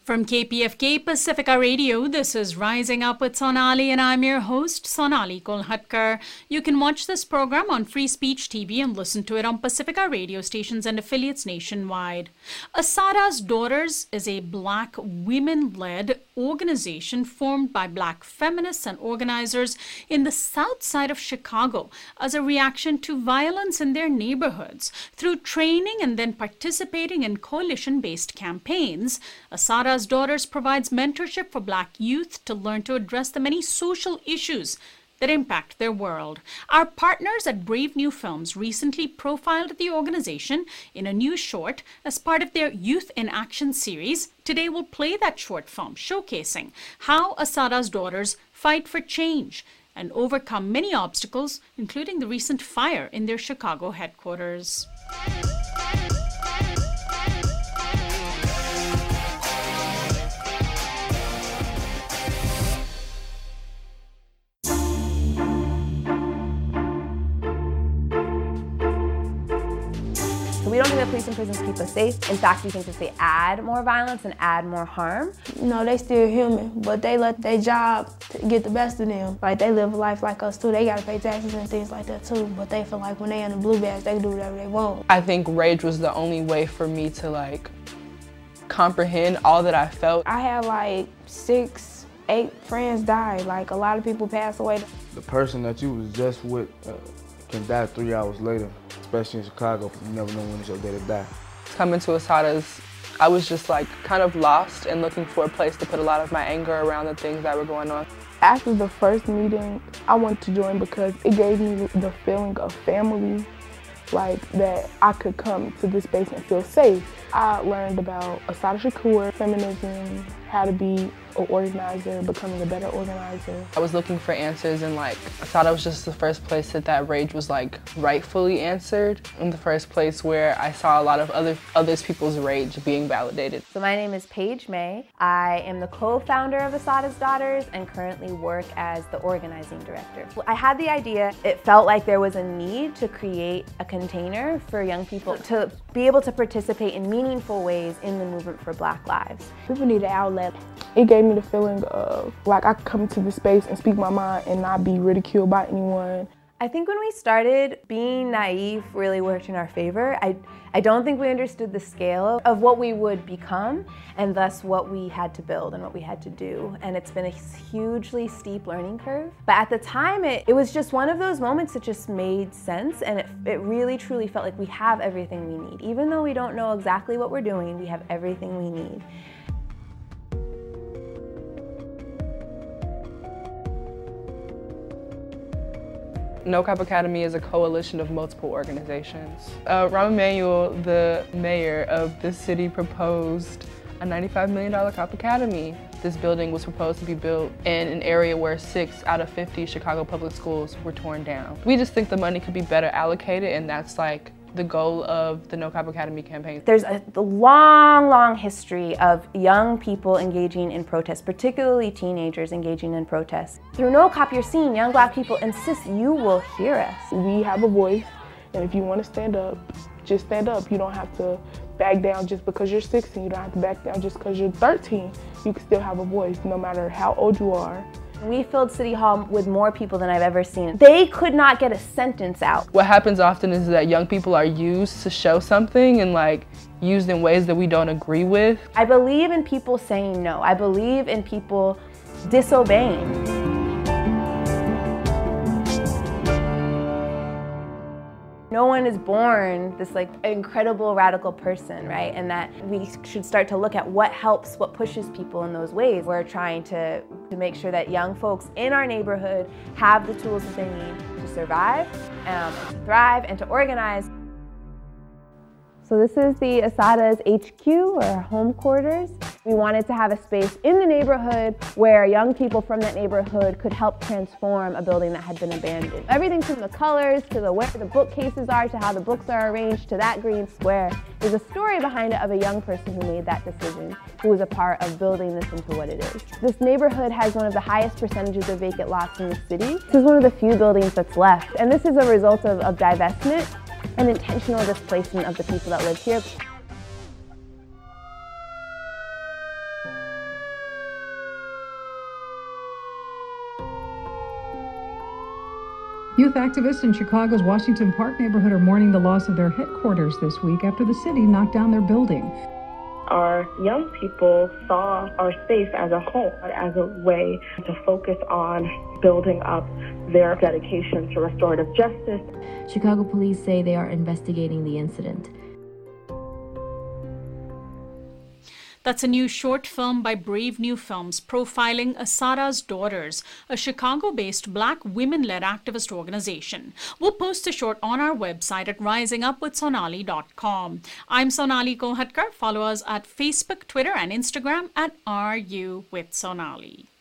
From KPFK Pacifica Radio, this is Rising Up with Sonali, and I'm your host, Sonali Kolhatkar. You can watch this program on Free Speech TV and listen to it on Pacifica radio stations and affiliates nationwide. Asada's Daughters is a Black women-led organization formed by Black feminists and organizers in the south side of Chicago as a reaction to violence in their neighborhoods. Through training and then participating in coalition-based campaigns, Asada's Daughters provides mentorship for Black youth to learn to address the many social issues that impact their world. Our partners at Brave New Films recently profiled the organization in a new short as part of their Youth in Action series. Today we'll play that short film showcasing how Asada's Daughters fight for change and overcome many obstacles, including the recent fire in their Chicago headquarters. We don't think that police and prisons keep us safe. In fact, we think that they add more violence and add more harm. No, they still human, but they let their job get the best of them. Like, they live a life like us too. They gotta pay taxes and things like that too, but they feel like when they in the blue badge, they can do whatever they want. I think rage was the only way for me to comprehend all that I felt. I had like 6, 8 friends die. Like, a lot of people passed away. The person that you was just with can die 3 hours later, especially in Chicago. You never know when it's your day to die. Coming to Asada's, I was just kind of lost and looking for a place to put a lot of my anger around the things that were going on. After the first meeting, I wanted to join because it gave me the feeling of family, like that I could come to this space and feel safe. I learned about Assata Shakur, feminism, how to be an organizer, becoming a better organizer. I was looking for answers, and Asada was just the first place that rage was rightfully answered, in the first place where I saw a lot of other people's rage being validated. So my name is Paige May. I am the co-founder of Asada's Daughters and currently work as the organizing director. I had the idea, it felt like there was a need to create a container for young people to be able to participate in meaningful ways in the movement for Black lives. People need an outlet. It gave me the feeling of I could come to this space and speak my mind and not be ridiculed by anyone. I think when we started, being naive really worked in our favor. I don't think we understood the scale of what we would become and thus what we had to build and what we had to do. And it's been a hugely steep learning curve. But at the time, it was just one of those moments that just made sense, and it really truly felt like we have everything we need. Even though we don't know exactly what we're doing, we have everything we need. No Cop Academy is a coalition of multiple organizations. Rahm Emanuel, the mayor of the city, proposed a $95 million Cop Academy. This building was proposed to be built in an area where 6 out of 50 Chicago public schools were torn down. We just think the money could be better allocated, and that's the goal of the No Cop Academy campaign. There's a long history of young people engaging in protest, particularly teenagers engaging in protest. Through No Cop, you're seeing young Black people insist you will hear us. We have a voice, and if you want to stand up, just stand up. You don't have to back down just because you're 16. You don't have to back down just because you're 13. You can still have a voice, no matter how old you are. We filled City Hall with more people than I've ever seen. They could not get a sentence out. What happens often is that young people are used to show something and used in ways that we don't agree with. I believe in people saying no. I believe in people disobeying. No one is born this incredible radical person, right? And that we should start to look at what helps, what pushes people in those ways. We're trying to make sure that young folks in our neighborhood have the tools that they need to survive, and to thrive, and to organize. So this is the Asada's HQ, or our home quarters. We wanted to have a space in the neighborhood where young people from that neighborhood could help transform a building that had been abandoned. Everything from the colors to where the bookcases are to how the books are arranged to that green square. There's a story behind it of a young person who made that decision, who was a part of building this into what it is. This neighborhood has one of the highest percentages of vacant lots in the city. This is one of the few buildings that's left, and this is a result of divestment and intentional displacement of the people that live here. Youth activists in Chicago's Washington Park neighborhood are mourning the loss of their headquarters this week after the city knocked down their building. Our young people saw our space as a home, as a way to focus on building up their dedication to restorative justice. Chicago police say they are investigating the incident. That's a new short film by Brave New Films profiling Asada's Daughters, a Chicago-based Black women-led activist organization. We'll post the short on our website at risingupwithsonali.com. I'm Sonali Kolhatkar. Follow us at Facebook, Twitter, and Instagram at RU with Sonali.